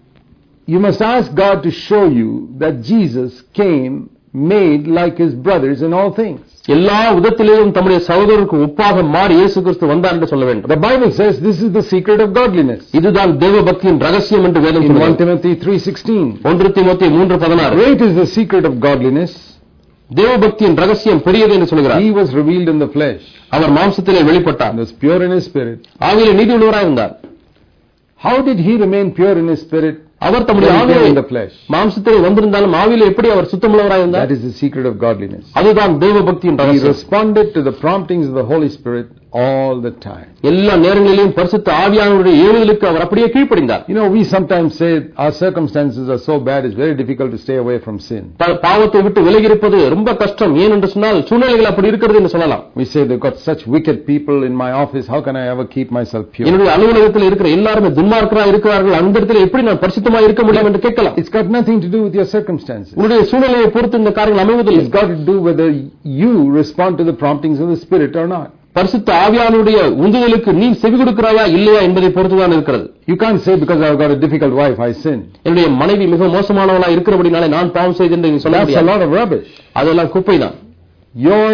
Speaker 1: you must ask God to show you that Jesus came made like his brothers in all things.
Speaker 2: எல்லா விதத்திலேயும் தம்முடைய சகோதரருக்கு ஒப்பாக மாறி இயேசு கிறிஸ்து வந்தார் என்று சொல்ல வேண்டும்.
Speaker 1: The Bible says this is the secret of godliness.
Speaker 2: இதுதான் தேவ பக்தியின் ரகசியம் என்று வேதம்
Speaker 1: In 1
Speaker 2: சொல்கிறது.
Speaker 1: Timothy 3:16.
Speaker 2: 1 தீமோத்தேயு 3:16
Speaker 1: Great is the secret of godliness.
Speaker 2: தேவ பக்தியின் ரகசியம் பெரியது என்று சொல்கிறார்.
Speaker 1: He was revealed in the flesh
Speaker 2: அவர் மாம்சத்திலே வெளிப்பட்டார்,
Speaker 1: and was pure in his spirit.
Speaker 2: ஆவியிலே நீதியுள்ளவராய் இருந்தார்.
Speaker 1: How did he remain pure in his spirit?
Speaker 2: அவர் தம்முடைய
Speaker 1: When he came
Speaker 2: ஆவியிலே
Speaker 1: in the flesh.
Speaker 2: மாம்சத்திலே வந்திருந்தாலும் ஆவியிலே எப்படி அவர் சுத்தமுள்ளவராய்
Speaker 1: That
Speaker 2: இருந்தார்?
Speaker 1: is the secret of godliness.
Speaker 2: அதுதான் தேவ பக்தியின்
Speaker 1: He
Speaker 2: ரகசியம்.
Speaker 1: responded to the promptings of the Holy Spirit all the time.
Speaker 2: எல்லா நேரங்களிலும் பரிசுத்த ஆவியானவருடைய ஏவுதலுக்கு அவர் அப்படியே கீழ்ப்படிந்தார்.
Speaker 1: You know, we sometimes say our circumstances are so bad, it's very difficult to stay away from sin.
Speaker 2: பாவத்தை விட்டு விலகி இருப்பது ரொம்ப கஷ்டம். ஏன் என்று சொன்னால் சூழ்நிலைகள் அப்படி இருக்கிறது என்று சொல்லலாம்.
Speaker 1: We say they've got such wicked people in my office, how can I ever keep myself pure?
Speaker 2: என்னுடைய அலுவலகத்தில் இருக்கிற எல்லாரும் துன்மார்க்கராக இருக்கிறார்கள், அந்த இடத்துல எப்படி நான் பரிசுத்தமாக இருக்க முடியும் என்று கேட்கலாம்.
Speaker 1: It's got nothing to do with your circumstances.
Speaker 2: உங்களுடைய சூழ்நிலையை பொறுத்து இந்த காரியங்கள் அமைவதில்லை.
Speaker 1: It's got to do whether you respond to the promptings of the Spirit or not.
Speaker 2: பரிசுத்த ஆவியானுடைய உந்துதலுக்கு நீ செவி கொடுக்கிறாயா இல்லையா என்பதை பொறுத்துதான் இருக்கிறது.
Speaker 1: You can't say because I've got a difficult wife, I sin.
Speaker 2: என்னுடைய மனைவி மிக மோசமானவளா இருக்கிறபடினாலே நான் பாவம் செய்தேன் என்று சொல்ல
Speaker 1: That's a
Speaker 2: முடியாது.
Speaker 1: lot of rubbish.
Speaker 2: அதெல்லாம் குப்பைதான்.
Speaker 1: Your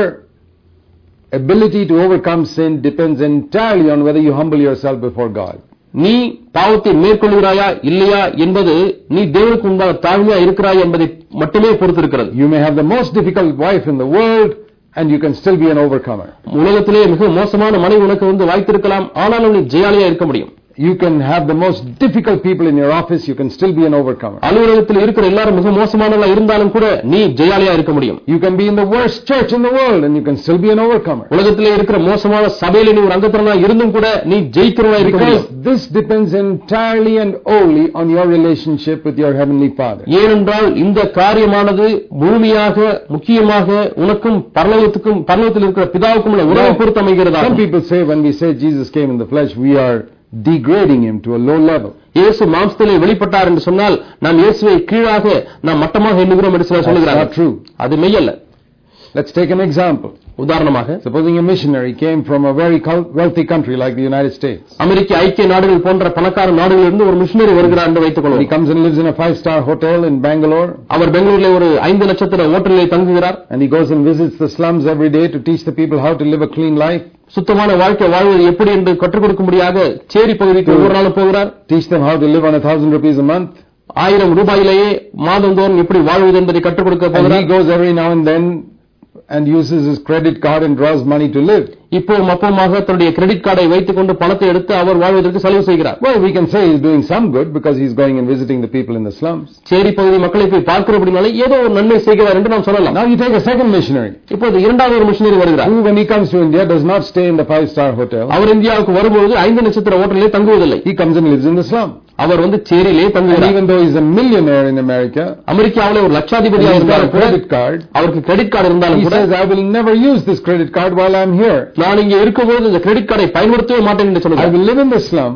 Speaker 1: ability to overcome sin depends entirely on whether you humble yourself before God.
Speaker 2: நீ பாவத்தை மேற்கொள்கிறாயா இல்லையா என்பது நீ தேவனுக்கு முன்பாக தாழ்மையா இருக்கிறாய் என்பதை மட்டுமே பொறுத்து இருக்கிறது.
Speaker 1: You may have the most difficult wife in the world and you can still be an overcomer.
Speaker 2: உலகத்திலே மிக மோசமான மனைவி உனக்கு வந்து வாய்த்திருக்கலாம், ஆனாலும் நீ ஜெயாலியா இருக்க முடியும்.
Speaker 1: You can have the most difficult people in your office, you can still be an overcomer.
Speaker 2: அலுவலகத்தில் இருக்கிற எல்லாரும் மிக மோசமானவர்களா இருந்தாலும் கூட நீ ஜெயாலியா இருக்க முடியும்.
Speaker 1: You can be in the worst church in the world and you can still be an overcomer.
Speaker 2: உலகத்திலே இருக்கிற மோசமான சபையில நீ ஒரு அங்கத்தினரா இருந்தும் கூட நீ ஜெயிக்கிறவனா இருக்க
Speaker 1: Because
Speaker 2: முடியும்.
Speaker 1: this depends entirely and only on your relationship with your heavenly Father.
Speaker 2: ஏனென்றால் இந்த காரியமானது முழுமையாக முக்கியமாக உனக்கும் பரலோகத்தில் இருக்கிற பிதாவுக்கும் உள்ள உறவை பொறுத்து அமைகிறதா.
Speaker 1: Some people say when we say Jesus came in the flesh, we are degrading him to a low level.
Speaker 2: இயேசு மாம்சத்திலே வெளிப்பட்டார் என்று சொன்னால் நாம் இயேசுவை கீழாக நாம் மட்டமாக எண்ணுகிறோம் என்று
Speaker 1: That's
Speaker 2: சொல்கிறார்கள்.
Speaker 1: not true.
Speaker 2: அது மெய்யல்ல.
Speaker 1: Let's take an example.
Speaker 2: உதாரணமாக
Speaker 1: Supposing a missionary came from a very wealthy country like the United States.
Speaker 2: அமெரிக்க ஐக்கிய நாடுகள் போன்ற பணக்கார நாடுகளிலிருந்து ஒரு மிஷனரி வருகிறார் என்று வைத்துக்
Speaker 1: He
Speaker 2: கொள்வோம்.
Speaker 1: comes and lives in a 5-star hotel in Bangalore
Speaker 2: அவர் பெங்களூரிலே ஒரு 5 நட்சத்திர ஹோட்டலில் தங்குகிறார்.
Speaker 1: and he goes and visits the slums every day to teach the people how to live a clean life.
Speaker 2: சுத்தமான வாழ்க்கை வாழ்வது எப்படி என்று கற்றுக் கொடுக்கும்படியாக சேரி பகுதிக்கு ஒவ்வொரு நாளும் போகிறார்.
Speaker 1: Teach them how to live on 1,000 rupees a month.
Speaker 2: 1000 ரூபாயிலேயே மாதந்தோறும் எப்படி வாழ்வது என்பதை கற்றுக் கொடுக்க
Speaker 1: And he
Speaker 2: போகிறார்.
Speaker 1: goes every now and then and uses his credit card and draws money to live.
Speaker 2: இப்போ மப்பமாக தன்னுடைய கிரெடிட் கார்டை வைத்துக் கொண்டு பணத்தை எடுத்து அவர் வாழ்வதற்கு செலவு செய்கிறார்.
Speaker 1: Well, we can say he's doing some good because he's going and visiting the people in the slums.
Speaker 2: சேரி பகுதி மக்களை போய் பார்க்கிறபடினாலே ஏதோ ஒரு நன்மை செய்கிறார் என்று நாம் சொல்லலாம்.
Speaker 1: Now you take a second missionary
Speaker 2: இப்போது இரண்டாவது ஒரு மிஷனரி வருகிறார்.
Speaker 1: who, when he comes to India, does not stay in the 5-star hotel.
Speaker 2: அவர் இந்தியாவுக்கு வரும்போது 5 நட்சத்திர ஹோட்டலிலே தங்குவதில்லை.
Speaker 1: He comes and lives in the slum.
Speaker 2: அவர் வந்து சேரியிலே
Speaker 1: And
Speaker 2: தங்குகிறார்.
Speaker 1: even though he's a millionaire in America,
Speaker 2: அமெரிக்காவிலே ஒரு லட்சாதிபதியாக
Speaker 1: he's got a
Speaker 2: இருந்தாலும் கூட
Speaker 1: credit card.
Speaker 2: அவருக்கு credit card இருந்தாலும்
Speaker 1: He
Speaker 2: கூட
Speaker 1: says, I will never use this credit card while I'm here.
Speaker 2: நான் இங்கே இருக்கும்போது இந்த கிரெடிட் கார்டை பயன்படுத்தவே மாட்டேன் என்று
Speaker 1: I
Speaker 2: சொல்லுகிறார்.
Speaker 1: will live in the slum.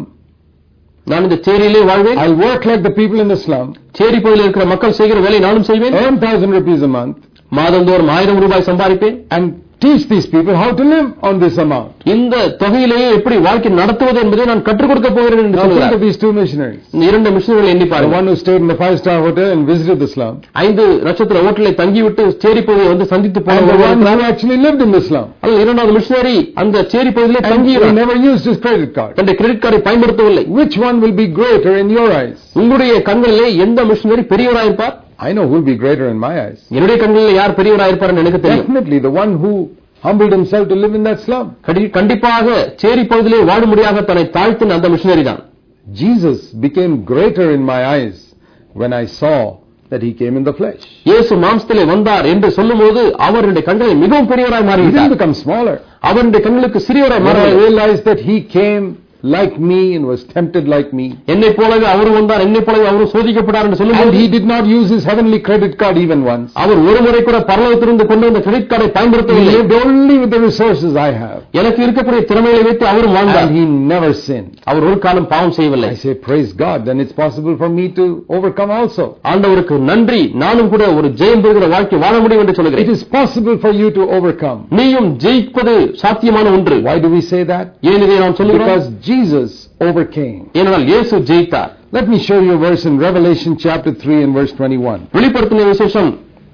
Speaker 2: நான் இந்த சேரியிலே வாழ்வேன்.
Speaker 1: I'll work like the people in the slum.
Speaker 2: சேரி பகுதியில் இருக்கிற மக்கள் செய்கிற வேலை நானும் செய்வேன்.
Speaker 1: Earn 1,000 rupees a month.
Speaker 2: மாதந்தோறும் 1000 ரூபாய் சம்பாதிப்பேன்.
Speaker 1: And teach these people how to live on this amount.
Speaker 2: இந்த தொகையிலேயே எப்படி வாழ்க்கை நடத்துவது என்பதை நான் கற்றுக் கொடுக்க போகிறேன் என்று
Speaker 1: Now think of
Speaker 2: சொல்கிறார்.
Speaker 1: these two missionaries.
Speaker 2: இந்த இரண்டு மிஷனரிகளை எண்ணி
Speaker 1: The
Speaker 2: பாருங்கள்.
Speaker 1: one who stayed in the 5-star hotel and visited the slum.
Speaker 2: 5 நட்சத்திர ஹோட்டலில் தங்கிவிட்டு சேரி பகுதியை வந்து சந்தித்து போன
Speaker 1: And the
Speaker 2: ஒருவர்
Speaker 1: one
Speaker 2: இருக்கிறார்.
Speaker 1: who actually lived in the slum.
Speaker 2: அதில் இரண்டாவது மிஷனரி அந்த சேரி பகுதியிலே
Speaker 1: And he
Speaker 2: தங்கியிருந்தார்.
Speaker 1: never used his credit card.
Speaker 2: தன்னுடைய கிரெடிட் கார்டை பயன்படுத்தவில்லை.
Speaker 1: Which one will be greater in your eyes?
Speaker 2: உங்களுடைய கண்களிலே எந்த மிஷனரி பெரியவராயிருப்பார்?
Speaker 1: I know who will be greater in my eyes.
Speaker 2: என்னுடைய கண்களிலே யார் பெரியவராயிருப்பார் என்று எனக்கு தெரியும்.
Speaker 1: Definitely the one who humbled himself to live in that slum.
Speaker 2: கண்டிப்பாக சேரி பகுதியிலே வாழும்படியாக தன்னை தாழ்த்தின அந்த மிஷனரி தான்.
Speaker 1: Jesus became greater in my eyes when I saw that he came in the flesh.
Speaker 2: இயேசு மாம்சத்திலே வந்தார் என்று சொல்லும்போது அவருடைய கண்களில் மிகவும் பெரியவராய்
Speaker 1: He didn't
Speaker 2: மாறிவிட்டார்.
Speaker 1: become smaller.
Speaker 2: அவருடைய கண்களுக்கு சிறியவராய்
Speaker 1: When I
Speaker 2: மாறினார்.
Speaker 1: realized that he came like me and was tempted like me.
Speaker 2: என்னை போலவே அவர் வந்தார், என்னை போலவே அவர் சோதிக்கப்பட்டார் என்று
Speaker 1: And
Speaker 2: சொல்லும்போது
Speaker 1: he did not use his heavenly credit card even once.
Speaker 2: அவர் ஒரு முறை கூட பரலோகத்திலிருந்து கொண்டு வந்த கிரெடிட் கார்டை
Speaker 1: He
Speaker 2: பயன்படுத்தவில்லை.
Speaker 1: lived only with the resources I have.
Speaker 2: எனக்கு இருக்கக்கூடிய திறமைகளை வைத்து அவரும் வாழ்ந்தார்.
Speaker 1: And he never sinned.
Speaker 2: அவர் ஒரு காலம் பாவம் செய்யவில்லை.
Speaker 1: I say, praise God, then it's possible for me to overcome also.
Speaker 2: ஆண்டவருக்கு நன்றி, நானும் கூட ஒரு ஜெயம் பெறுகிற வாழ்க்கை வாழ முடியும் என்று
Speaker 1: It
Speaker 2: சொல்கிறேன்.
Speaker 1: is possible for you to overcome.
Speaker 2: நீயும் ஜெயிப்பது சாத்தியமான ஒன்று.
Speaker 1: Why do we say that?
Speaker 2: ஏன் இதை நாம் சொல்லுகிறோம்?
Speaker 1: Because Jesus overcame.
Speaker 2: ஏனென்றால் இயேசு ஜெயித்தார்.
Speaker 1: Let me show you a verse in Revelation chapter 3 and verse 21.
Speaker 2: வெளிப்படுத்தின விசேஷம்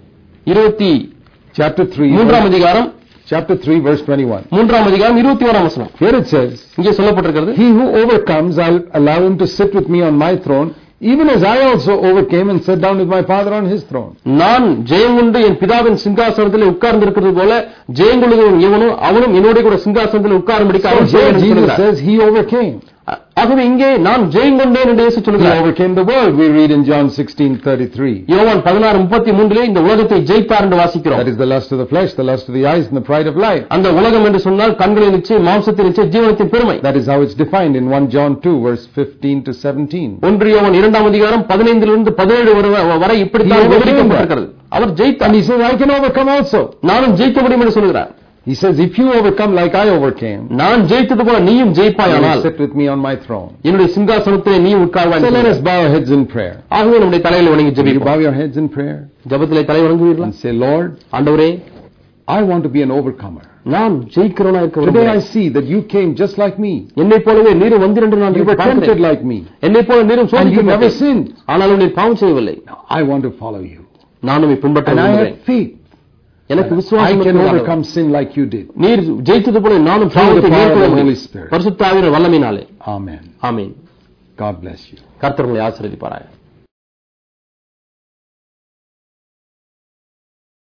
Speaker 2: 23
Speaker 1: Chapter 3,
Speaker 2: அதிகாரம்
Speaker 1: chapter 3 verse 21.
Speaker 2: 3 அதிகாரம் 21 வசனம்.
Speaker 1: Here it says,
Speaker 2: இங்கே சொல்லப்பட்டிருக்கிறது,
Speaker 1: he who overcomes, I'll allow him to sit with me on my throne, even as I also overcame and sat down with my Father on his throne.
Speaker 2: நான் ஜெயம் கொண்டு என் பிதாவின் சிங்காசனத்தில் உட்கார்ந்து இருக்கிறது போல ஜெயம் கொள்ளுகிறவன் எவனோ அவனும் என்னோட கூட சிங்காசனத்தில் உட்காரும்படிக்கு
Speaker 1: So
Speaker 2: அவன்
Speaker 1: here
Speaker 2: ஜெயம்
Speaker 1: Jesus
Speaker 2: கொள்கிறார்.
Speaker 1: says he overcame.
Speaker 2: ஆகவே இங்கே நான் ஜெயம் கொண்டேன் என்று இயேசு
Speaker 1: He
Speaker 2: சொல்கிறார்.
Speaker 1: overcame the world, we read in John 16:33.
Speaker 2: யோவான் 16:33 இந்த உலகத்தை ஜெயித்தார் என்று வாசிக்கிறோம்.
Speaker 1: That is the lust of the flesh, the lust of the eyes, and the pride of life.
Speaker 2: அந்த உலகம் என்று சொன்னால் கண்களின் இச்சை, மாம்சத்தின் இச்சை, ஜீவனத்தின் பெருமை.
Speaker 1: That is how it's defined in 1 John 2 verse 15 to 17.
Speaker 2: 1 யோவான் 2 அதிகாரம் 15 17 வரை இப்படித்தான் விவரிக்கப்பட்டிருக்கிறது. அவர் ஜெயித்தார்.
Speaker 1: And he says, I can overcome also.
Speaker 2: நானும் ஜெயிக்க முடியும் என்று சொல்கிறார்.
Speaker 1: He says, if you overcome like I overcame,
Speaker 2: நான் ஜெயித்தது போல நீயும்
Speaker 1: you
Speaker 2: ஜெயிப்பாயானால்
Speaker 1: will sit with me on my throne.
Speaker 2: என்னுடைய சிங்காசனத்திலே நீ உட்கார்வாய்.
Speaker 1: So let us bow our heads in prayer.
Speaker 2: ஆகவே நம்முடைய தலைகளை வணங்கி
Speaker 1: Will you
Speaker 2: ஜெபிப்போம்.
Speaker 1: bow your heads in prayer
Speaker 2: ஜெபத்திலே தலை வணங்குவீர்களா?
Speaker 1: and say, Lord,
Speaker 2: ஆண்டவரே,
Speaker 1: I want to be an overcomer.
Speaker 2: நான் ஜெயிக்கிறவனா இருக்க
Speaker 1: Today I
Speaker 2: விரும்புகிறேன்.
Speaker 1: see that you came just like me.
Speaker 2: என்னை போலவே நீரும் வந்தீர் என்று நான்
Speaker 1: You were tempted
Speaker 2: பார்க்கிறேன்.
Speaker 1: like me.
Speaker 2: என்னை போல நீரும்
Speaker 1: And you never
Speaker 2: சோதிக்கப்பட்டீர்.
Speaker 1: sinned.
Speaker 2: ஆனாலும் நீர் பாவம் செய்யவில்லை.
Speaker 1: Now I want to follow you.
Speaker 2: நானும் பின்பற்ற
Speaker 1: And I
Speaker 2: விரும்புகிறேன்.
Speaker 1: have faith.
Speaker 2: எனக்கு
Speaker 1: I
Speaker 2: விசுவாசம்
Speaker 1: can
Speaker 2: இருக்கிறது.
Speaker 1: overcome sin like you did.
Speaker 2: நீர் ஜெயித்தது போல நானும்
Speaker 1: Through the
Speaker 2: பாவத்தை
Speaker 1: power of
Speaker 2: மேற்கொள்ள
Speaker 1: the Holy
Speaker 2: முடியும்.
Speaker 1: Spirit.
Speaker 2: பரிசுத்த ஆவியின் வல்லமையினாலே.
Speaker 1: Amen.
Speaker 2: Amen.
Speaker 1: God bless you.
Speaker 2: கர்த்தர் உங்களை ஆசீர்வதிப்பாராக.